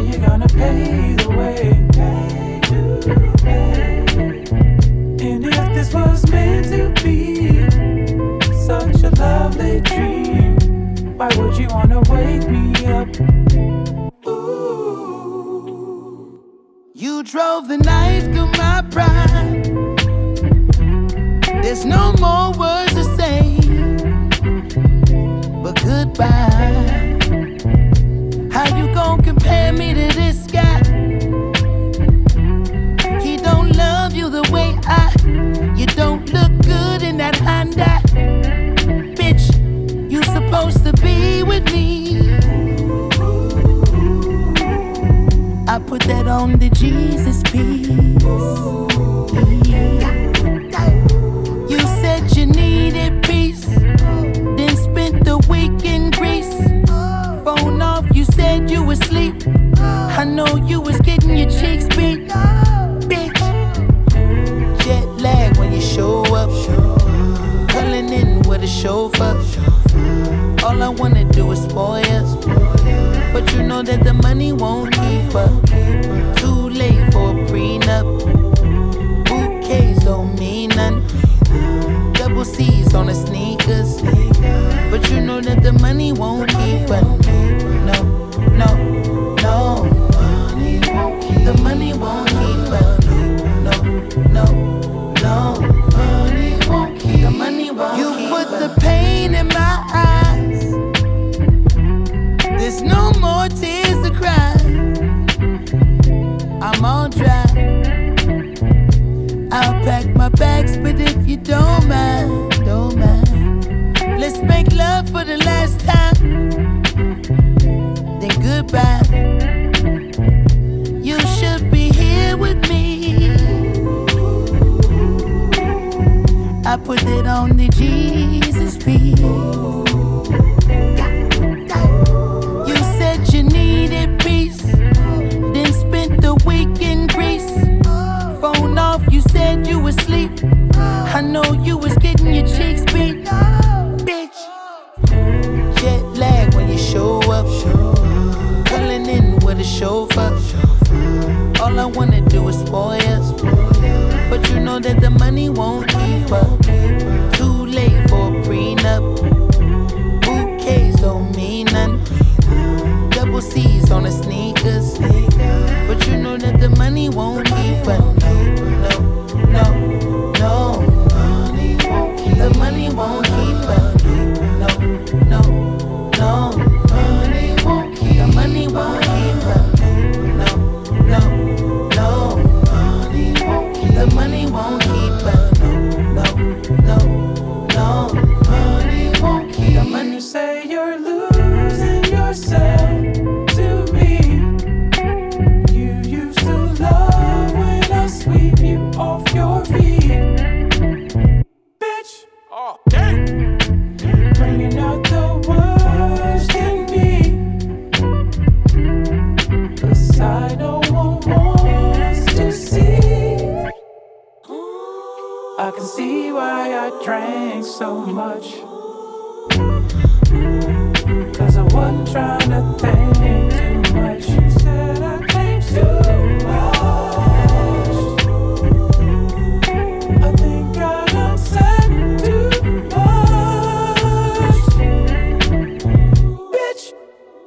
you gonna pay the way? And if this was meant to be such a lovely dream, why would you wanna wake me up? Ooh. You drove the knife through my pride. There's no more words to say but goodbye. How you gon' compare me to this guy? He don't love you the way you don't look good in that Honda. Bitch, you supposed to be with me. I put that on the Jesus piece. You said you needed peace, then spent the week in Greece. Phone off, you said you was asleep. I know you was getting your cheeks beat. Bitch, jet lag when you show up, pulling in with a chauffeur. All I wanna do is spoil you, but you know that the money won't keep up. Too late for a prenup. Bouquets don't mean nothing. Double C's on the sneakers, but you know that the money won't keep up. No, no, no. The money won't keep up. No, no, no. The money won't keep up. You put the pain in my eyes. There's no more tears to cry. I'm all dry. I'll pack my bags, but if you don't mind, don't mind. Let's make love for the last time, then goodbye. You should be here with me. I put it on the Jesus piece. You said you needed peace, then spent the week in Greece. Phone off, you said you was asleep. I know you was getting your cheeks beat. Bitch, jet lag when you show up, pulling in with a chauffeur. All I wanna do is spoil you, but you know that the money won't keep up. Too late for a prenup. Bouquets don't mean nothing. Double C's on the sneakers, but you know that the money won't keep up. No, no, no. The money won't keep up. No, no, no. The money won't keep up. No, no, no. The money won't keep up. No, no, no. The money. You say you're losing yourself to me. You used to love when I sweep you off your feet. Bitch, oh, damn. Bringing out the worst in me, the side no one wants to see. I can see why I drank so much, 'cause I wasn't trying to think